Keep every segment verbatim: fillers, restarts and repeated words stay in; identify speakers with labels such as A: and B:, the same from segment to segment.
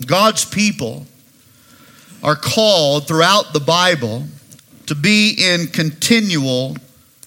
A: God's people are called throughout the Bible to be in continual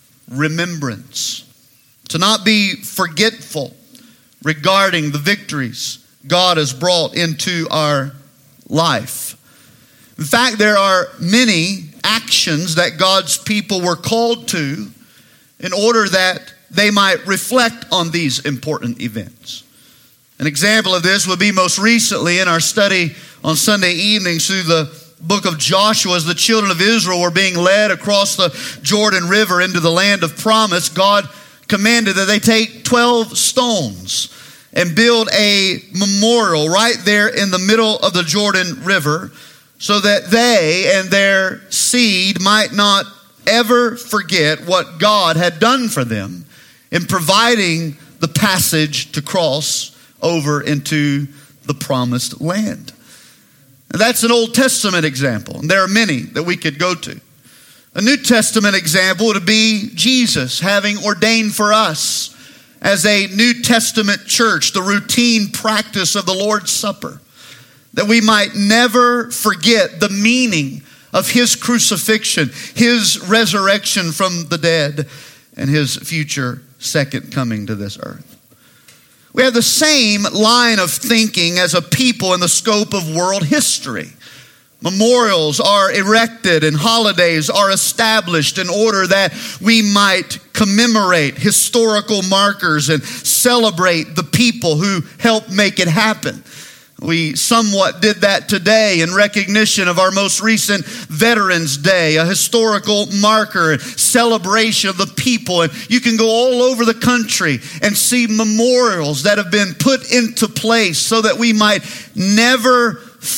A: remembrance, to not be forgetful regarding the victories God has brought into our life. In fact, there are many actions that God's people were called to in order that they might reflect on these important events. An example of this would be most recently in our study on Sunday evenings through the book of Joshua. As the children of Israel were being led across the Jordan River into the land of promise, God commanded that they take twelve stones and build a memorial right there in the middle of the Jordan River so that they and their seed might not ever forget what God had done for them in providing the passage to cross over into the promised land. And that's an Old Testament example, and there are many that we could go to. A New Testament example would be Jesus having ordained for us as a New Testament church the routine practice of the Lord's Supper, that we might never forget the meaning of His crucifixion, His resurrection from the dead, and His future second coming to this earth. We have the same line of thinking as a people in the scope of world history. Memorials are erected and holidays are established in order that we might commemorate historical markers and celebrate the people who helped make it happen. We somewhat did that today in recognition of our most recent Veterans Day, a historical marker and celebration of the people. And you can go all over the country and see memorials that have been put into place so that we might never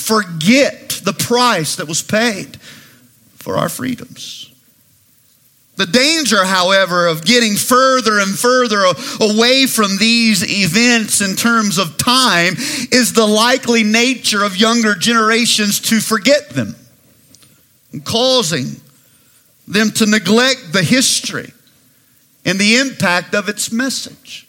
A: forget the price that was paid for our freedoms. The danger, however, of getting further and further away from these events in terms of time is the likely nature of younger generations to forget them, causing them to neglect the history and the impact of its message.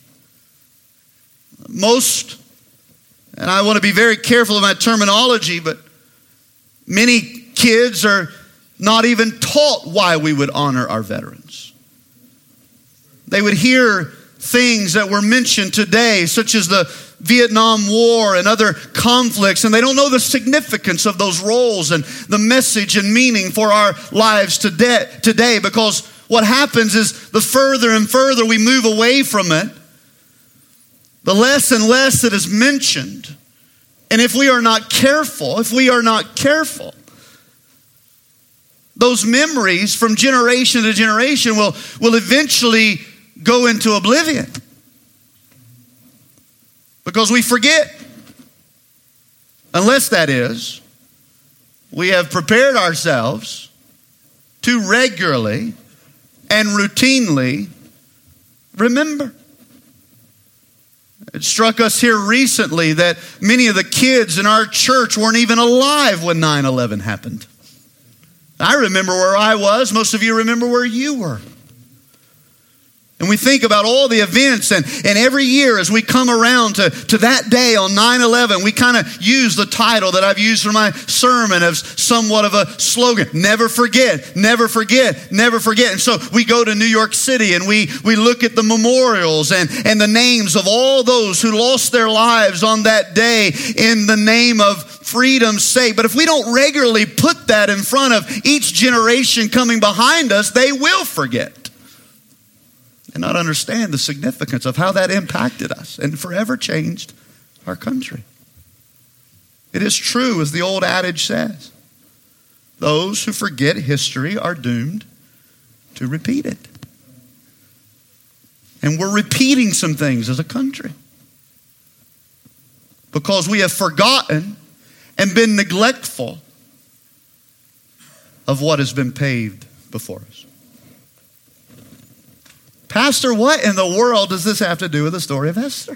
A: Most, and I want to be very careful of my terminology, but many kids are not even taught why we would honor our veterans. They would hear things that were mentioned today, such as the Vietnam War and other conflicts, and they don't know the significance of those roles and the message and meaning for our lives today, today because what happens is the further and further we move away from it, the less and less it is mentioned. And if we are not careful, if we are not careful, those memories from generation to generation will, will eventually go into oblivion. Because we forget. Unless, that is, we have prepared ourselves to regularly and routinely remember. It struck us here recently that many of the kids in our church weren't even alive when nine eleven happened. I remember where I was. Most of you remember where you were. And we think about all the events, and, and every year as we come around to, to that day on nine eleven, we kind of use the title that I've used for my sermon as somewhat of a slogan: never forget, never forget, never forget. And so we go to New York City and we, we look at the memorials and, and the names of all those who lost their lives on that day in the name of freedom's sake. But if we don't regularly put that in front of each generation coming behind us, they will forget and not understand the significance of how that impacted us and forever changed our country. It is true, as the old adage says, those who forget history are doomed to repeat it. And we're repeating some things as a country because we have forgotten and been neglectful of what has been paved before us. Pastor, what in the world does this have to do with the story of Esther?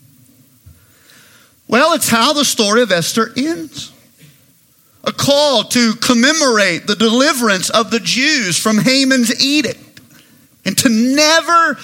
A: Well, it's how the story of Esther ends. A call to commemorate the deliverance of the Jews from Haman's edict and to never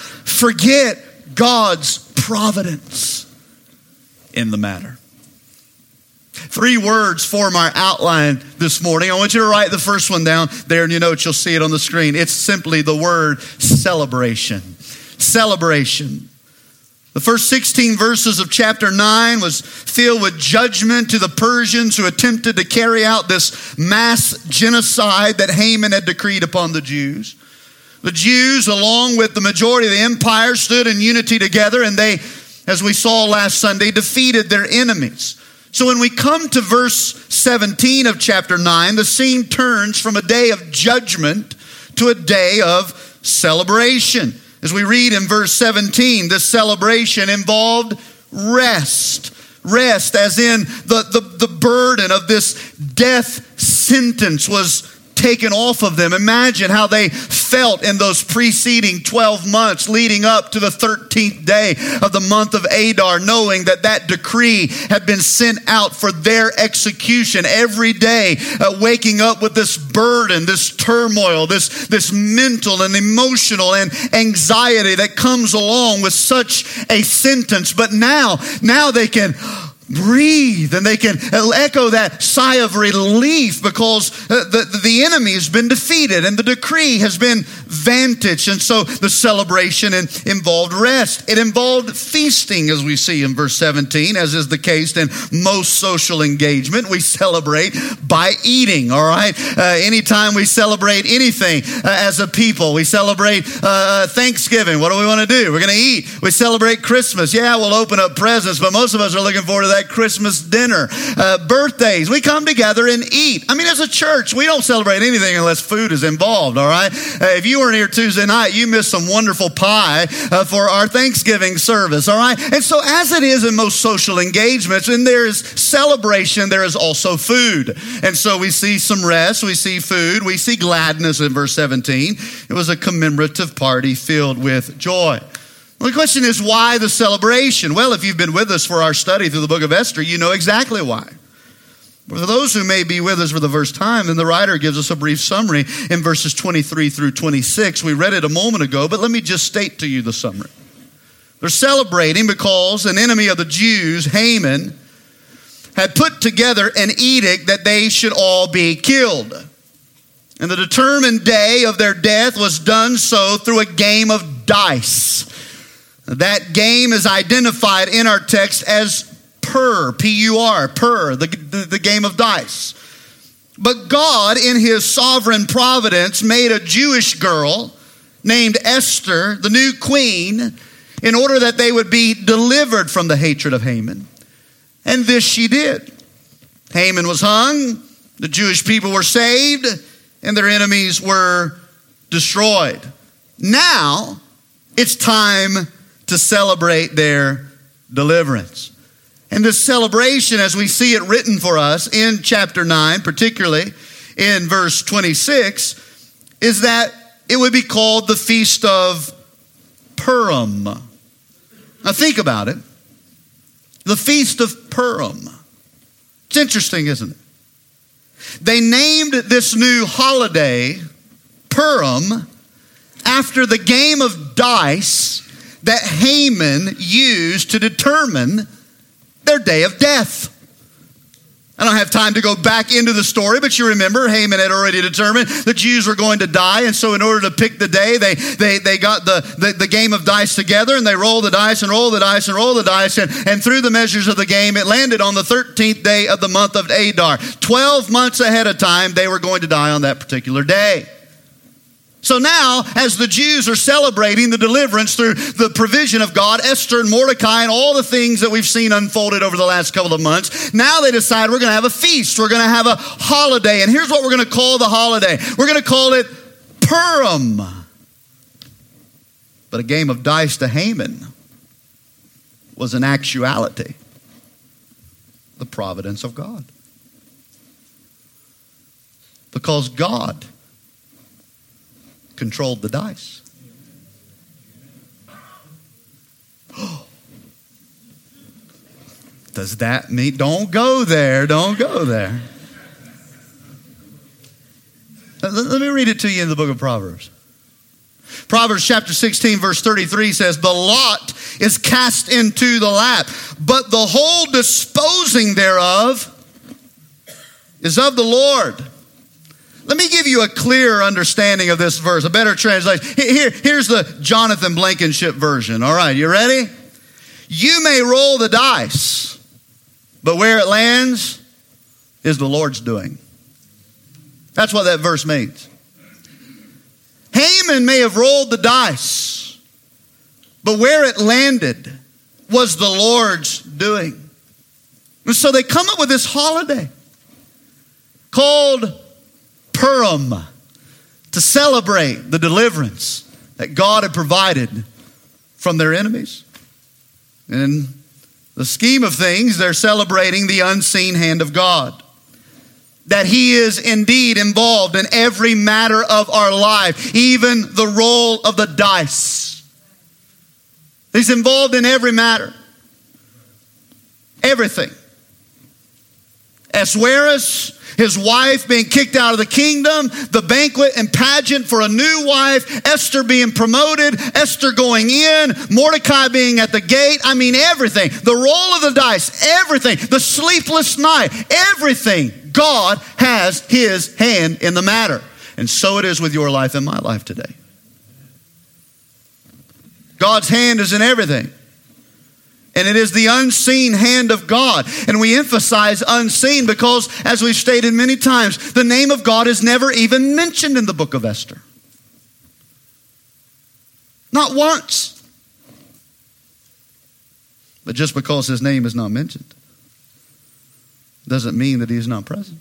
A: forget God's providence in the matter. Three words form our outline this morning. I want you to write the first one down there in your notes. You'll see it on the screen. It's simply the word celebration. Celebration. The first sixteen verses of chapter nine was filled with judgment to the Persians who attempted to carry out this mass genocide that Haman had decreed upon the Jews. The Jews, along with the majority of the empire, stood in unity together, and they, as we saw last Sunday, defeated their enemies. So when we come to verse seventeen of chapter nine, the scene turns from a day of judgment to a day of celebration. As we read in verse seventeen, this celebration involved rest. Rest, as in the, the, the burden of this death sentence was taken off of them. Imagine how they felt in those preceding twelve months leading up to the thirteenth day of the month of Adar, knowing that that decree had been sent out for their execution every day, uh, waking up with this burden, this turmoil, this, this mental and emotional and anxiety that comes along with such a sentence. But now, now they can breathe, and they can echo that sigh of relief because the, the enemy has been defeated and the decree has been vanquished. And so the celebration involved rest. It involved feasting, as we see in verse seventeen, as is the case in most social engagement. We celebrate by eating, all right? Uh, anytime we celebrate anything uh, as a people, we celebrate uh, Thanksgiving. What do we want to do? We're going to eat. We celebrate Christmas. Yeah, we'll open up presents, but most of us are looking forward to that Christmas dinner. Uh, birthdays, we come together and eat. I mean, as a church, we don't celebrate anything unless food is involved, all right? Uh, if you weren't here Tuesday night, you missed some wonderful pie uh, for our Thanksgiving service, all right? And so as it is in most social engagements, when there is celebration, there is also food. And so we see some rest, we see food, we see gladness in verse seventeen. It was a commemorative party filled with joy. Well, the question is, why the celebration? Well, if you've been with us for our study through the book of Esther, you know exactly why. But for those who may be with us for the first time, then the writer gives us a brief summary in verses twenty-three through twenty-six. We read it a moment ago, but let me just state to you the summary. They're celebrating because an enemy of the Jews, Haman, had put together an edict that they should all be killed. And the determined day of their death was done so through a game of dice. That game is identified in our text as Pur, P U R, Pur, the, the, the game of dice. But God, in his sovereign providence, made a Jewish girl named Esther, the new queen, in order that they would be delivered from the hatred of Haman. And this she did. Haman was hung, the Jewish people were saved, and their enemies were destroyed. Now, it's time to celebrate their deliverance. And this celebration, as we see it written for us in chapter nine, particularly in verse twenty-six, is that it would be called the Feast of Purim. Now think about it. The Feast of Purim. It's interesting, isn't it? They named this new holiday Purim after the game of dice that Haman used to determine their day of death. I don't have time to go back into the story, but you remember Haman had already determined the Jews were going to die, and so in order to pick the day, they they, they got the, the, the game of dice together, and they rolled the dice and rolled the dice and rolled the dice, and, and through the measures of the game, it landed on the thirteenth day of the month of Adar. Twelve months ahead of time, they were going to die on that particular day. So now, as the Jews are celebrating the deliverance through the provision of God, Esther and Mordecai and all the things that we've seen unfolded over the last couple of months, now they decide we're going to have a feast. We're going to have a holiday. And here's what we're going to call the holiday. We're going to call it Purim. But a game of dice to Haman was in actuality the providence of God. Because God controlled the dice. Does that mean, don't go there, don't go there. Let me read it to you in the book of Proverbs. Proverbs chapter sixteen verse thirty-three says, the lot is cast into the lap, but the whole disposing thereof is of the Lord. Let me give you a clearer understanding of this verse, a better translation. Here, here's the Jonathan Blankenship version. All right, you ready? You may roll the dice, but where it lands is the Lord's doing. That's what that verse means. Haman may have rolled the dice, but where it landed was the Lord's doing. And so they come up with this holiday called Purim to celebrate the deliverance that God had provided from their enemies. And in the scheme of things, they're celebrating the unseen hand of God. That He is indeed involved in every matter of our life, even the roll of the dice. He's involved in every matter. Everything. Ahasuerus, his wife being kicked out of the kingdom, the banquet and pageant for a new wife, Esther being promoted, Esther going in, Mordecai being at the gate. I mean, everything. The roll of the dice, everything. The sleepless night, everything. God has His hand in the matter. And so it is with your life and my life today. God's hand is in everything. And it is the unseen hand of God. And we emphasize unseen because, as we've stated many times, the name of God is never even mentioned in the book of Esther. Not once. But just because His name is not mentioned doesn't mean that He is not present.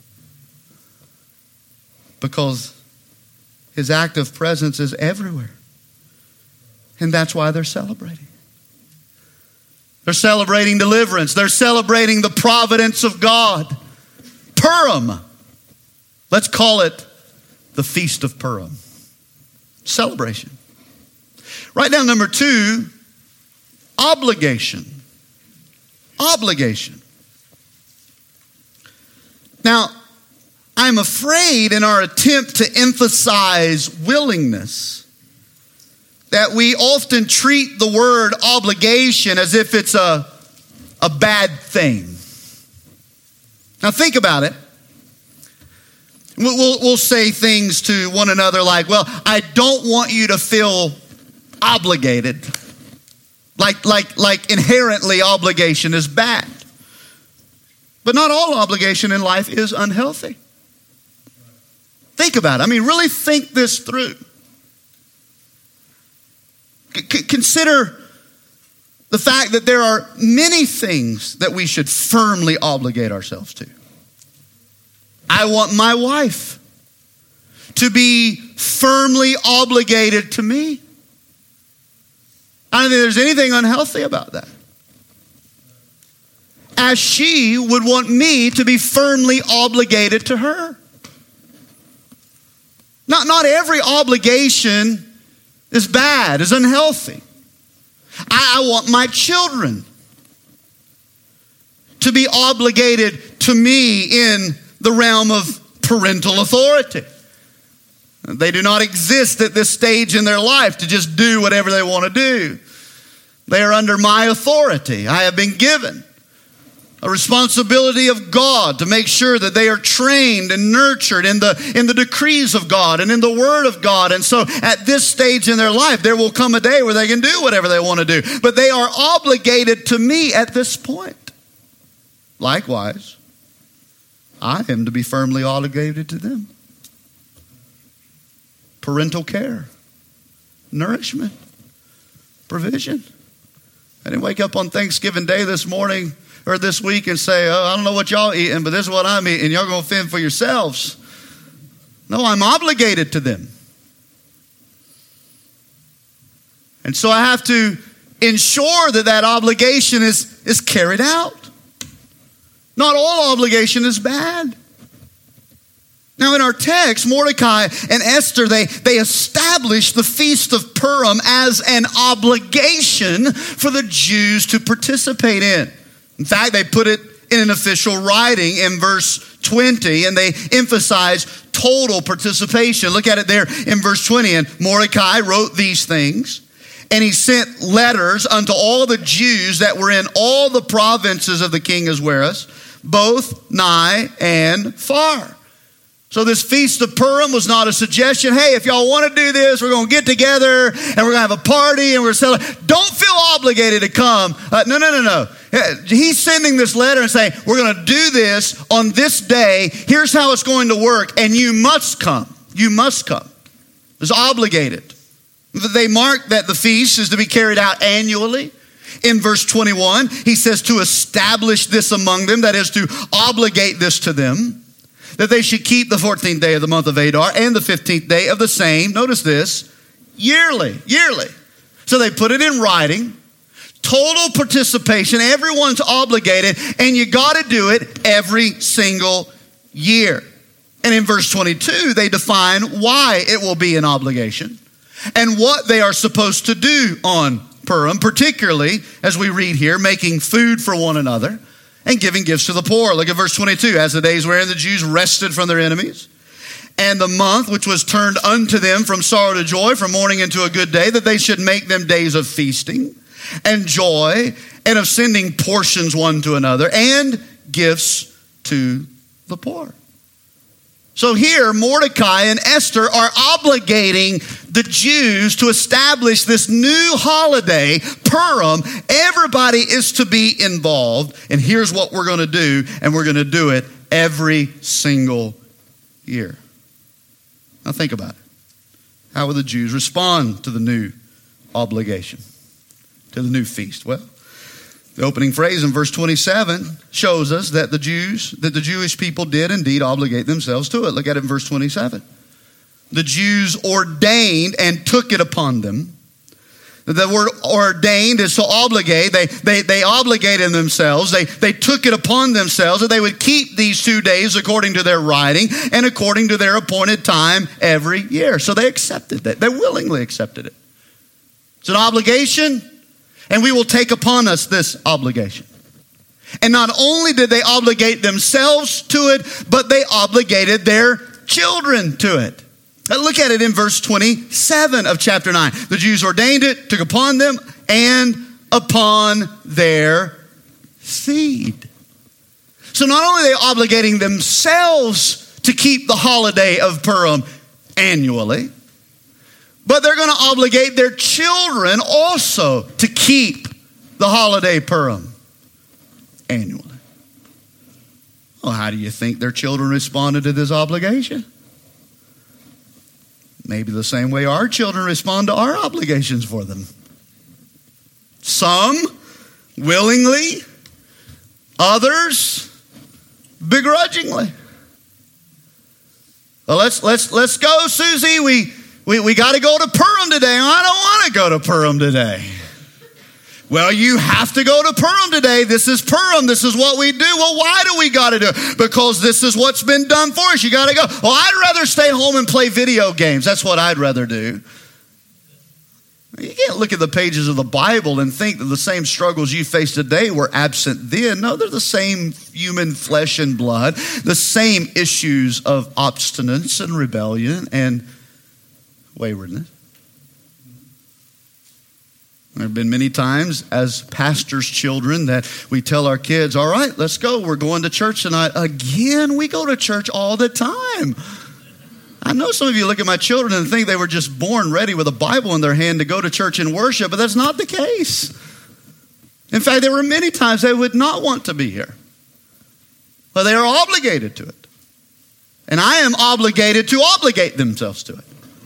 A: Because His active presence is everywhere. And that's why they're celebrating. They're celebrating deliverance. They're celebrating the providence of God. Purim. Let's call it the Feast of Purim. Celebration. Write down number two, obligation. Obligation. Now, I'm afraid in our attempt to emphasize willingness that we often treat the word obligation as if it's a, a bad thing. Now think about it. We'll, we'll, we'll say things to one another like, well, I don't want you to feel obligated. Like, like, like inherently obligation is bad. But not all obligation in life is unhealthy. Think about it. I mean, really think this through. C- consider the fact that there are many things that we should firmly obligate ourselves to. I want my wife to be firmly obligated to me. I don't think there's anything unhealthy about that. As she would want me to be firmly obligated to her. Not, not every obligation is bad, is unhealthy. I, I want my children to be obligated to me in the realm of parental authority. They do not exist at this stage in their life to just do whatever they want to do. They are under my authority. I have been given a responsibility of God to make sure that they are trained and nurtured in the, in the decrees of God and in the Word of God. And so at this stage in their life, there will come a day where they can do whatever they want to do. But they are obligated to me at this point. Likewise, I am to be firmly obligated to them. Parental care, nourishment, provision. I didn't wake up on Thanksgiving Day this morning or this week and say, oh, I don't know what y'all eating, but this is what I'm eating. Y'all going to fend for yourselves. No, I'm obligated to them. And so I have to ensure that that obligation is, is carried out. Not all obligation is bad. Now in our text, Mordecai and Esther, they, they established the Feast of Purim as an obligation for the Jews to participate in. In fact, they put it in an official writing in verse twenty, and they emphasize total participation. Look at it there in verse twenty. And Mordecai wrote these things, and he sent letters unto all the Jews that were in all the provinces of the king Ahasuerus, both nigh and far. So this Feast of Purim was not a suggestion. Hey, if y'all want to do this, we're going to get together and we're going to have a party and we're celebrating. Don't feel obligated to come. Uh, no, no, no, no. He's sending this letter and saying, we're going to do this on this day. Here's how it's going to work. And you must come. You must come. It's obligated. They mark that the feast is to be carried out annually. In verse twenty-one, he says to establish this among them, that is to obligate this to them, that they should keep the fourteenth day of the month of Adar and the fifteenth day of the same, notice this, yearly, yearly. So they put it in writing, total participation, everyone's obligated, and you got to do it every single year. And in verse twenty-two, they define why it will be an obligation and what they are supposed to do on Purim, particularly, as we read here, making food for one another and giving gifts to the poor. Look at verse twenty-two. As the days wherein the Jews rested from their enemies, and the month which was turned unto them from sorrow to joy, from mourning into a good day, that they should make them days of feasting and joy, and of sending portions one to another, and gifts to the poor. So here, Mordecai and Esther are obligating the Jews to establish this new holiday, Purim. Everybody is to be involved. And here's what we're going to do. And we're going to do it every single year. Now think about it. How will the Jews respond to the new obligation, to the new feast? Well, the opening phrase in verse twenty-seven shows us that the Jews, that the Jewish people did indeed obligate themselves to it. Look at it in verse twenty-seven. The Jews ordained and took it upon them. The word ordained is to obligate. They, they, they obligated themselves. They, they took it upon themselves that they would keep these two days according to their writing and according to their appointed time every year. So they accepted that. They willingly accepted it. It's an obligation. And we will take upon us this obligation. And not only did they obligate themselves to it, but they obligated their children to it. Now look at it in verse twenty-seven of chapter nine. The Jews ordained it, took upon them, and upon their seed. So not only are they obligating themselves to keep the holiday of Purim annually, but they're going to obligate their children also to keep the holiday Purim annually. Well, how do you think their children responded to this obligation? Maybe the same way our children respond to our obligations for them. Some willingly, others begrudgingly. Well, let's let's let's go, Susie. We We, we got to go to Purim today. I don't want to go to Purim today. Well, you have to go to Purim today. This is Purim. This is what we do. Well, why do we got to do it? Because this is what's been done for us. You got to go. Well, I'd rather stay home and play video games. That's what I'd rather do. You can't look at the pages of the Bible and think that the same struggles you face today were absent then. No, they're the same human flesh and blood, the same issues of obstinance and rebellion and waywardness. There have been many times as pastors' children that we tell our kids, all right, let's go. We're going to church tonight. Again, we go to church all the time. I know some of you look at my children and think they were just born ready with a Bible in their hand to go to church and worship, but that's not the case. In fact, there were many times they would not want to be here. But they are obligated to it. And I am obligated to obligate themselves to it.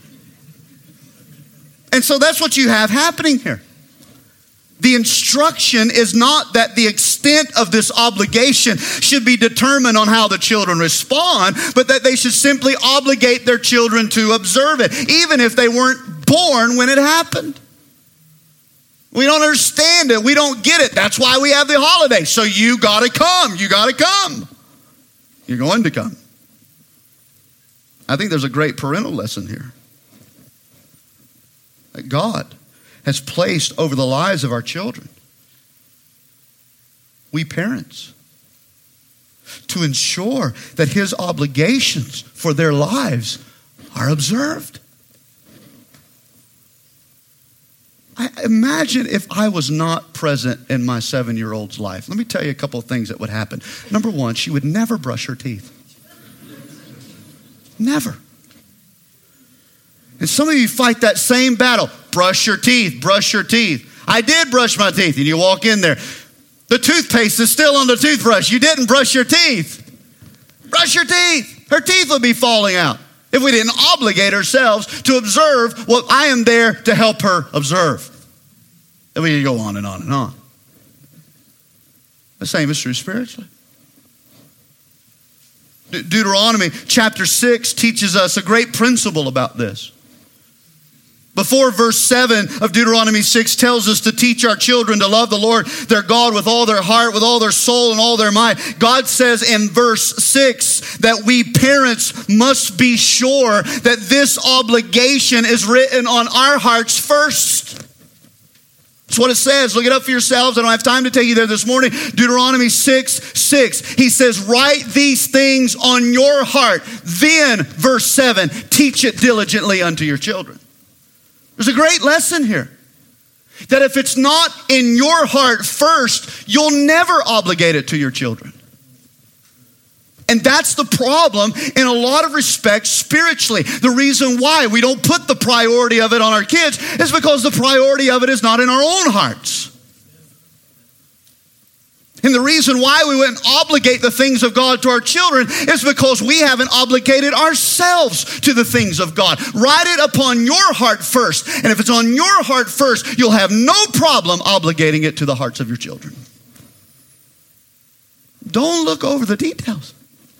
A: And so that's what you have happening here. The instruction is not that the extent of this obligation should be determined on how the children respond, but that they should simply obligate their children to observe it, even if they weren't born when it happened. We don't understand it. We don't get it. That's why we have the holiday. So you got to come. You got to come. You're going to come. I think there's a great parental lesson here that God has placed over the lives of our children, we parents, to ensure that his obligations for their lives are observed. I imagine if I was not present in my seven-year-old's life. Let me tell you a couple of things that would happen. Number one, she would never brush her teeth. Never. And some of you fight that same battle. Brush your teeth, brush your teeth. I did brush my teeth. And you walk in there. The toothpaste is still on the toothbrush. You didn't brush your teeth. Brush your teeth. Her teeth would be falling out if we didn't obligate ourselves to observe what I am there to help her observe. And we can go on and on and on. The same is true spiritually. De- Deuteronomy chapter six teaches us a great principle about this. Before verse seven of Deuteronomy six tells us to teach our children to love the Lord their God with all their heart, with all their soul, and all their might. God says in verse six that we parents must be sure that this obligation is written on our hearts first. That's what it says. Look it up for yourselves. I don't have time to take you there this morning. Deuteronomy six six. He says, write these things on your heart. Then, verse seven, teach it diligently unto your children. There's a great lesson here. That if it's not in your heart first, you'll never obligate it to your children. And that's the problem in a lot of respects spiritually. The reason why we don't put the priority of it on our kids is because the priority of it is not in our own hearts. And the reason why we wouldn't obligate the things of God to our children is because we haven't obligated ourselves to the things of God. Write it upon your heart first. And if it's on your heart first, you'll have no problem obligating it to the hearts of your children. Don't look over the details.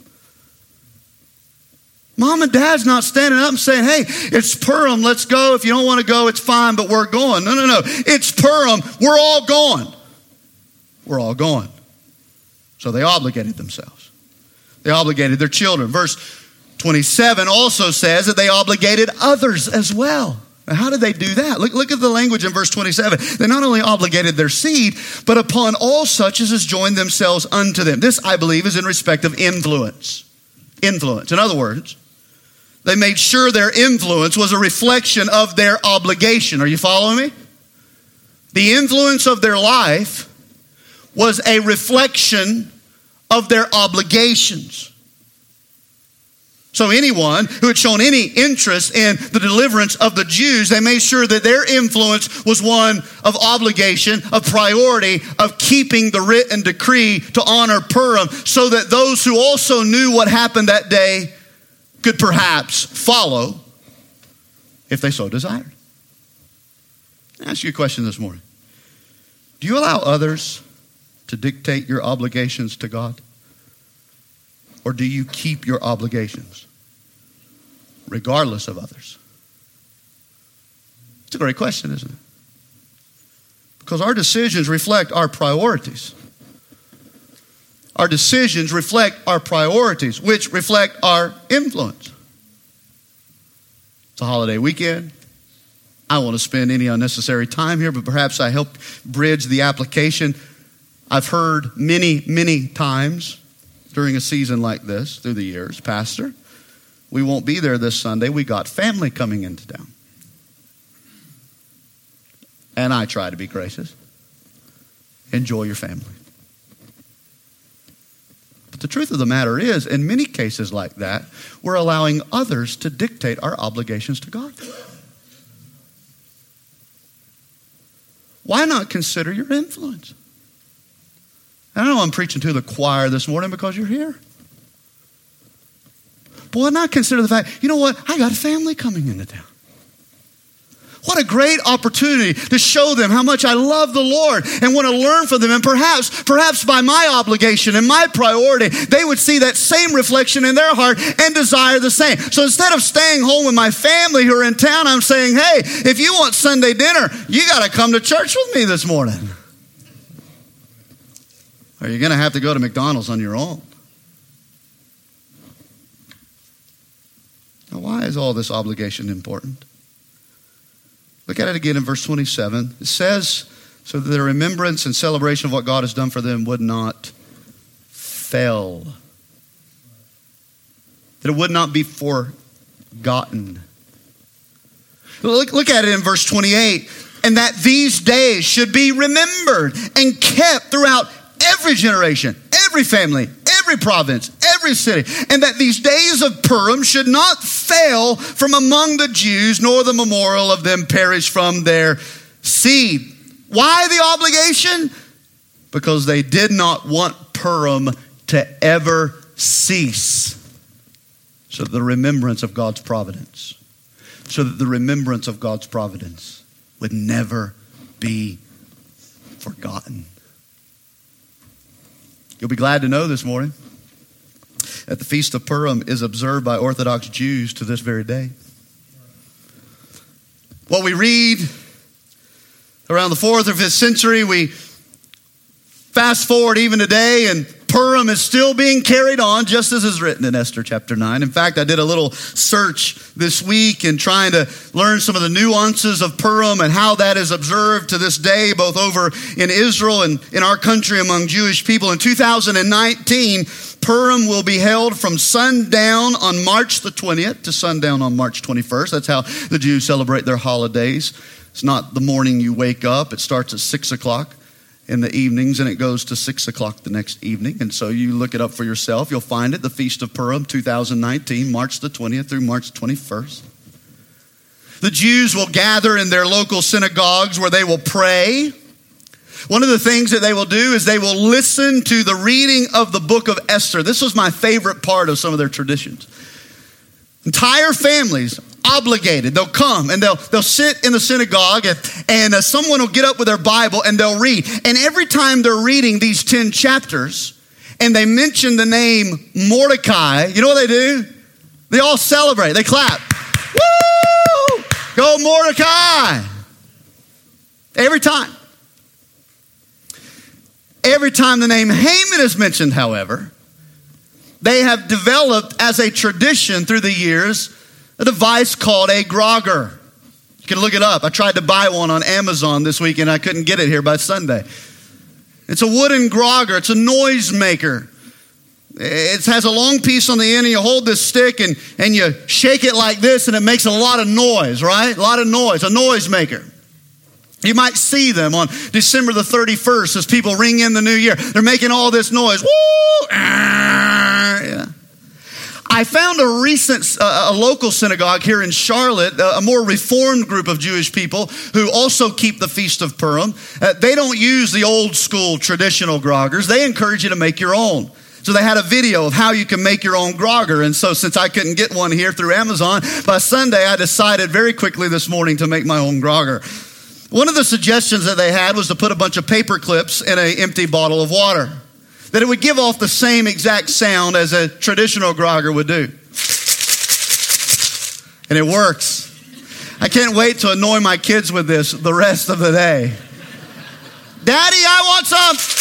A: Mom and dad's not standing up and saying, hey, it's Purim, let's go. If you don't want to go, it's fine, but we're going. No, no, no. It's Purim, we're all going. We're all going. So they obligated themselves. They obligated their children. Verse twenty-seven also says that they obligated others as well. Now, how did they do that? Look, look at the language in verse twenty-seven. They not only obligated their seed, but upon all such as has joined themselves unto them. This, I believe, is in respect of influence. Influence. In other words, they made sure their influence was a reflection of their obligation. Are you following me? The influence of their life was a reflection of their obligations. So anyone who had shown any interest in the deliverance of the Jews, they made sure that their influence was one of obligation, of priority, of keeping the written decree to honor Purim, so that those who also knew what happened that day could perhaps follow if they so desired. I'll ask you a question this morning. Do you allow others to dictate your obligations to God? Or do you keep your obligations regardless of others? It's a great question, isn't it? Because our decisions reflect our priorities. Our decisions reflect our priorities, which reflect our influence. It's a holiday weekend. I don't want to spend any unnecessary time here, but perhaps I help bridge the application. I've heard many, many times during a season like this through the years, Pastor, we won't be there this Sunday. We got family coming into town. And I try to be gracious. Enjoy your family. But the truth of the matter is, in many cases like that, we're allowing others to dictate our obligations to God. Why not consider your influence? I know I'm preaching to the choir this morning because you're here. But why not consider the fact, you know what? I got a family coming into town. What a great opportunity to show them how much I love the Lord and want to learn from them. And perhaps, perhaps by my obligation and my priority, they would see that same reflection in their heart and desire the same. So instead of staying home with my family who are in town, I'm saying, hey, if you want Sunday dinner, you got to come to church with me this morning. Or you're going to have to go to McDonald's on your own. Now, why is all this obligation important? Look at it again in verse twenty-seven. It says, so that their remembrance and celebration of what God has done for them would not fail. That it would not be forgotten. Look, look at it in verse twenty-eight. and that these days should be remembered and kept throughout every generation, every family, every province, every city, and that these days of Purim should not fail from among the Jews, nor the memorial of them perish from their seed. Why the obligation? Because they did not want Purim to ever cease. So that the remembrance of God's providence, so that the remembrance of God's providence would never be forgotten. You'll be glad to know this morning that the Feast of Purim is observed by Orthodox Jews to this very day. What we read around the fourth or fifth century, we fast forward even today, and Purim is still being carried on just as is written in Esther chapter nine. In fact, I did a little search this week in trying to learn some of the nuances of Purim and how that is observed to this day, both over in Israel and in our country among Jewish people. In two thousand nineteen, Purim will be held from sundown on March the twentieth to sundown on March twenty-first. That's how the Jews celebrate their holidays. It's not the morning you wake up. It starts at six o'clock. In the evenings, and it goes to six o'clock the next evening. And so you look it up for yourself. You'll find it, the Feast of Purim, two thousand nineteen, March the twentieth through March twenty-first. The Jews will gather in their local synagogues where they will pray. One of the things that they will do is they will listen to the reading of the book of Esther. This was my favorite part of some of their traditions. Entire families obligated. They'll come and they'll they'll sit in the synagogue, and, and uh, someone will get up with their Bible and they'll read. And every time they're reading these ten chapters and they mention the name Mordecai, you know what they do? They all celebrate. They clap. Woo! Go Mordecai! Every time. Every time the name Haman is mentioned, however, they have developed as a tradition through the years a device called a grogger. You can look it up. I tried to buy one on Amazon this week and I couldn't get it here by Sunday. It's a wooden grogger. It's a noise maker. It has a long piece on the end, and you hold this stick and, and you shake it like this, and it makes a lot of noise, right? A lot of noise, a noise maker. You might see them on December the thirty-first as people ring in the new year. They're making all this noise. Woo! Yeah. I found a recent, uh, a local synagogue here in Charlotte, uh, a more reformed group of Jewish people who also keep the Feast of Purim. Uh, they don't use the old school traditional groggers. They encourage you to make your own. So they had a video of how you can make your own grogger. And so since I couldn't get one here through Amazon, by Sunday I decided very quickly this morning to make my own grogger. One of the suggestions that they had was to put a bunch of paper clips in an empty bottle of water, that it would give off the same exact sound as a traditional grogger would do. And it works. I can't wait to annoy my kids with this the rest of the day. Daddy, I want some.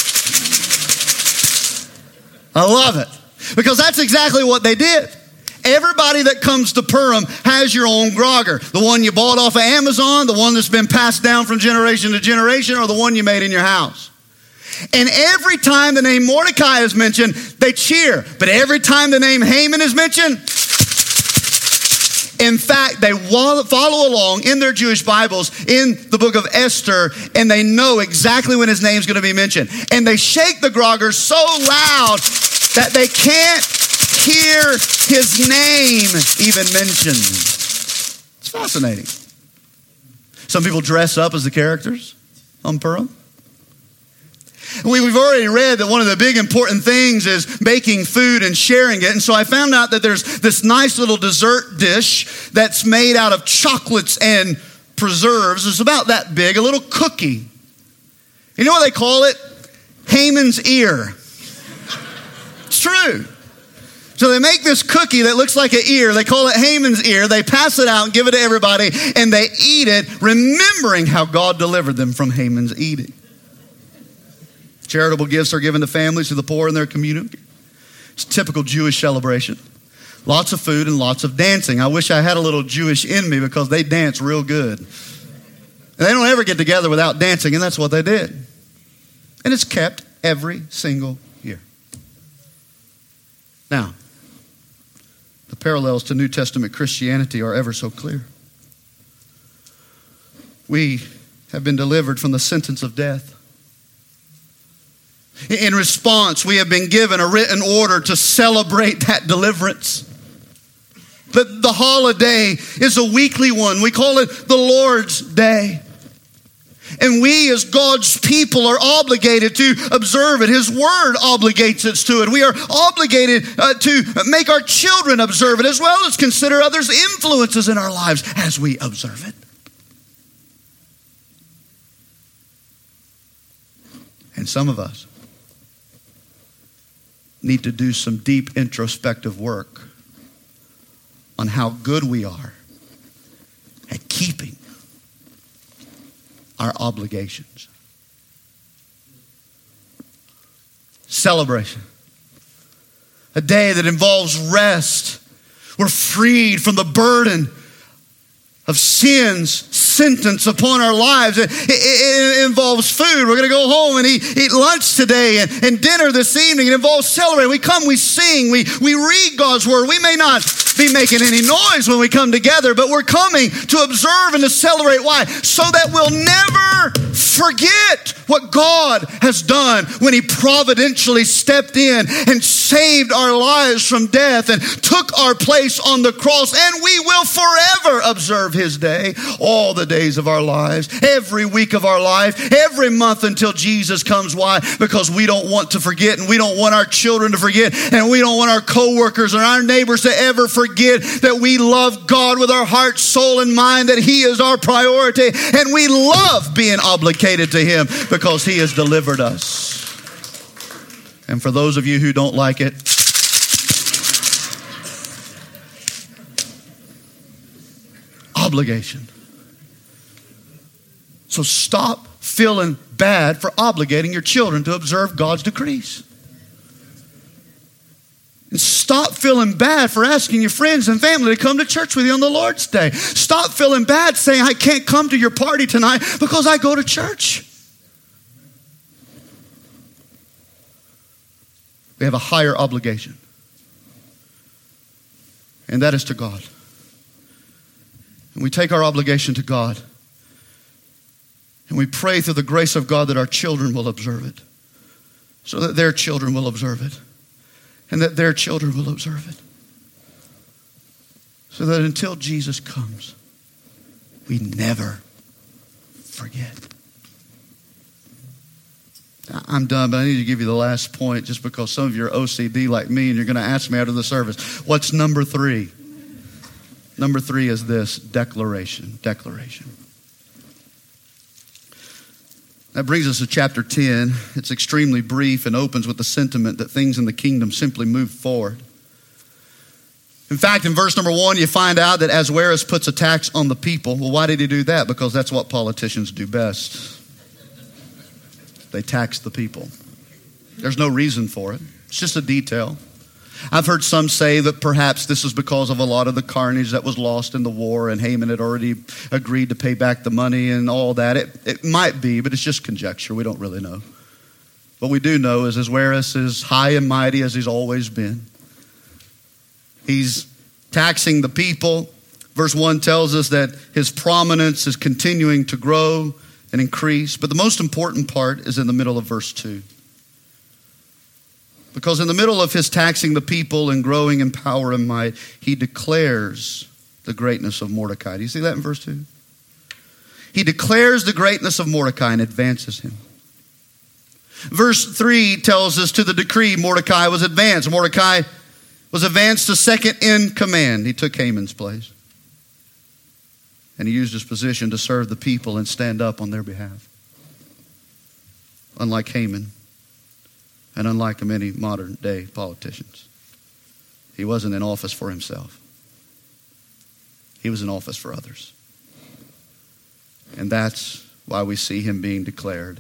A: I love it. Because that's exactly what they did. Everybody that comes to Purim has your own grogger. The one you bought off of Amazon, the one that's been passed down from generation to generation, or the one you made in your house. And every time the name Mordecai is mentioned, they cheer. But every time the name Haman is mentioned, in fact, they follow along in their Jewish Bibles in the book of Esther, and they know exactly when his name's going to be mentioned. And they shake the grogger so loud that they can't hear his name even mentioned. It's fascinating. Some people dress up as the characters on Purim. We've already read that one of the big important things is making food and sharing it. And so I found out that there's this nice little dessert dish that's made out of chocolates and preserves. It's about that big, a little cookie. You know what they call it? Haman's ear. It's true. So they make this cookie that looks like an ear. They call it Haman's ear. They pass it out and give it to everybody, and they eat it, remembering how God delivered them from Haman's eating. Charitable gifts are given to families, to the poor in their community. It's a typical Jewish celebration. Lots of food and lots of dancing. I wish I had a little Jewish in me because they dance real good. And they don't ever get together without dancing, and that's what they did. And it's kept every single year. Now, the parallels to New Testament Christianity are ever so clear. We have been delivered from the sentence of death. In response, we have been given a written order to celebrate that deliverance. But the holiday is a weekly one. We call it the Lord's Day. And we as God's people are obligated to observe it. His word obligates us to it. We are obligated uh, to make our children observe it, as well as consider others' influences in our lives as we observe it. And some of us need to do some deep introspective work on how good we are at keeping our obligations. Celebration. A day that involves rest. We're freed from the burden of sin's sentence upon our lives. It, it, it involves food. We're going to go home and eat, eat lunch today and, and dinner this evening. It involves celebrating. We come, we sing, we, we read God's word. We may not be making any noise when we come together, but we're coming to observe and to celebrate. Why? So that we'll never forget what God has done when He providentially stepped in and saved our lives from death and took our place on the cross. And we will forever observe His day, all the days of our lives, every week of our life, every month until Jesus comes. Why? Because we don't want to forget, and we don't want our children to forget, and we don't want our co-workers and our neighbors to ever forget that we love God with our heart, soul, and mind, that He is our priority, and we love being obligated to Him because He has delivered us. And for those of you who don't like it, obligation. So stop feeling bad for obligating your children to observe God's decrees. And stop feeling bad for asking your friends and family to come to church with you on the Lord's Day. Stop feeling bad saying, I can't come to your party tonight because I go to church. We have a higher obligation. And that is to God. And we take our obligation to God. And we pray through the grace of God that our children will observe it. So that their children will observe it. And that their children will observe it. So that until Jesus comes, we never forget. I'm done, but I need to give you the last point just because some of you are O C D like me and you're going to ask me after the service, what's number three? Number three is this, declaration. Declaration. That brings us to chapter ten. It's extremely brief and opens with the sentiment that things in the kingdom simply move forward. In fact, in verse number one, you find out that Ahasuerus puts a tax on the people. Well, why did he do that? Because that's what politicians do best. They tax the people. There's no reason for it. It's just a detail. I've heard some say that perhaps this is because of a lot of the carnage that was lost in the war and Haman had already agreed to pay back the money and all that. It, it might be, but it's just conjecture. We don't really know. What we do know is Ahasuerus is high and mighty as he's always been. He's taxing the people. Verse one tells us that his prominence is continuing to grow and increase. But the most important part is in the middle of verse two. Because in the middle of his taxing the people and growing in power and might, he declares the greatness of Mordecai. Do you see that in verse two? He declares the greatness of Mordecai and advances him. Verse three tells us to the decree Mordecai was advanced. Mordecai was advanced to second in command. He took Haman's place. And he used his position to serve the people and stand up on their behalf. Unlike Haman. And unlike many modern day politicians, he wasn't in office for himself. He was in office for others. And that's why we see him being declared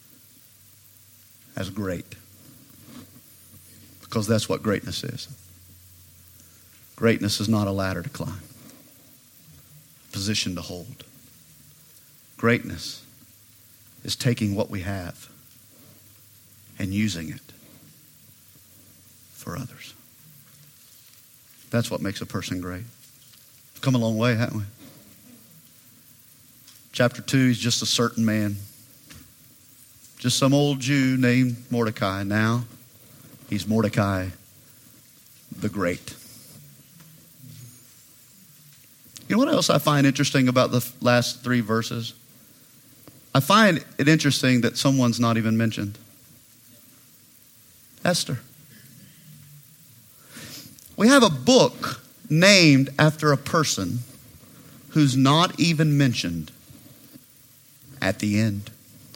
A: as great. Because that's what greatness is. Greatness is not a ladder to climb, a position to hold. Greatness is taking what we have and using it for others. That's what makes a person great. We've come a long way, haven't we? Chapter two, he's just a certain man. Just some old Jew named Mordecai. Now, he's Mordecai the Great. You know what else I find interesting about the last three verses? I find it interesting that someone's not even mentioned. Esther. We have a book named after a person who's not even mentioned at the end.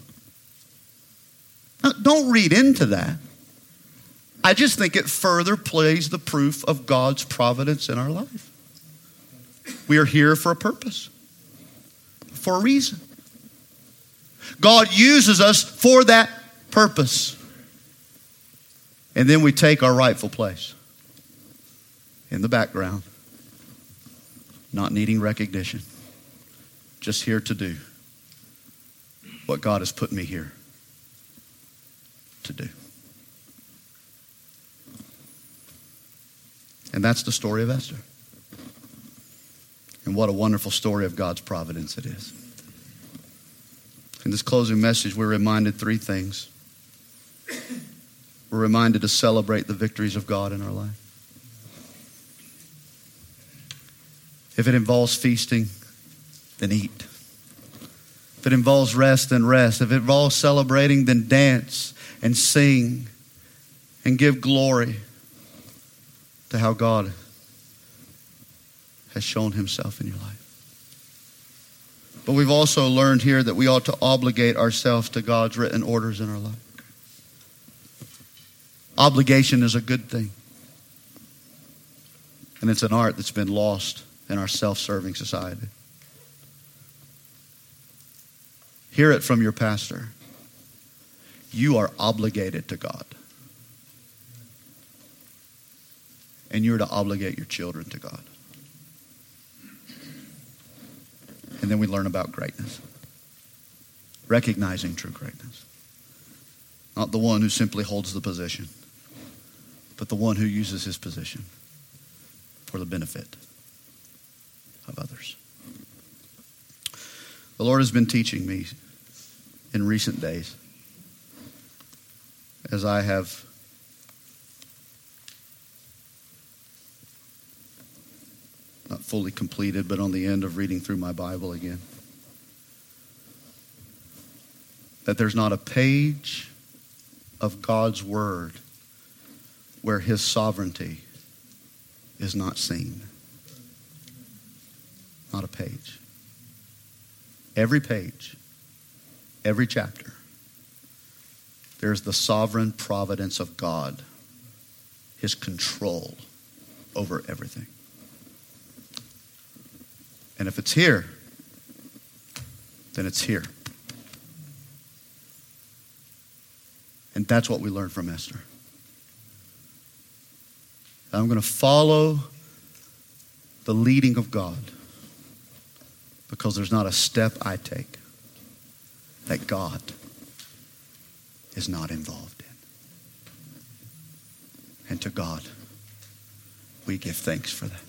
A: Now, don't read into that. I just think it further plays the proof of God's providence in our life. We are here for a purpose, for a reason. God uses us for that purpose. And then we take our rightful place in the background, not needing recognition, just here to do what God has put me here to do. And that's the story of Esther. And what a wonderful story of God's providence it is. In this closing message, we're reminded three things. We're reminded to celebrate the victories of God in our life. If it involves feasting, then eat. If it involves rest, then rest. If it involves celebrating, then dance and sing and give glory to how God has shown himself in your life. But we've also learned here that we ought to obligate ourselves to God's written orders in our life. Obligation is a good thing. And it's an art that's been lost in our self-serving society. Hear it from your pastor. You are obligated to God. And you're to obligate your children to God. And then we learn about greatness. Recognizing true greatness. Not the one who simply holds the position, but the one who uses his position for the benefit of others. The Lord has been teaching me in recent days as I have not fully completed, but on the end of reading through my Bible again, that there's not a page of God's Word where his sovereignty is not seen. Not a page. Every page, every chapter, there's the sovereign providence of God, his control over everything. And if it's here, then it's here. And that's what we learned from Esther. I'm going to follow the leading of God because there's not a step I take that God is not involved in. And to God, we give thanks for that.